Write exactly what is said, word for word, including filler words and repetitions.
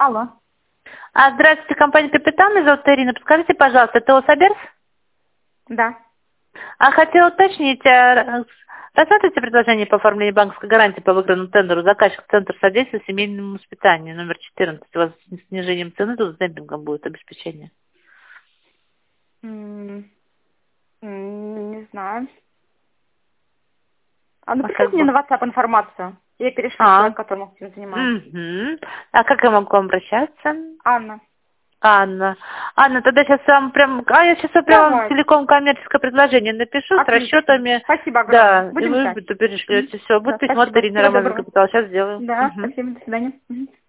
Алло. А, здравствуйте, компания «Капитал», меня зовут Ирина. Подскажите, пожалуйста, это ОСАБЕРС? Да. А хотела уточнить, а, рассматриваете предложение по оформлению банковской гарантии по выигранному тендеру заказчик Центр содействия семейному воспитанию номер четырнадцать. У вас с снижением цены, тут с демпингом будет обеспечение. М, м, Не знаю. А ну А пришлите как мне бы... на WhatsApp информацию. Я перешлю А, человеку, который этим занимается. угу. А как я могу к вам обращаться? Анна. Анна. Анна, тогда сейчас вам прям... А я сейчас прям вам Давай. целиком коммерческое предложение напишу с Отлично. расчетами. Спасибо огромное. Да, и Будем вы ждать. это Мгм. перешлете. Все, будет Да, письмо от спасибо. Ирины Всего Романовой доброго. Капитал. Сейчас сделаю. Да, Мгм. спасибо. До свидания. Мгм.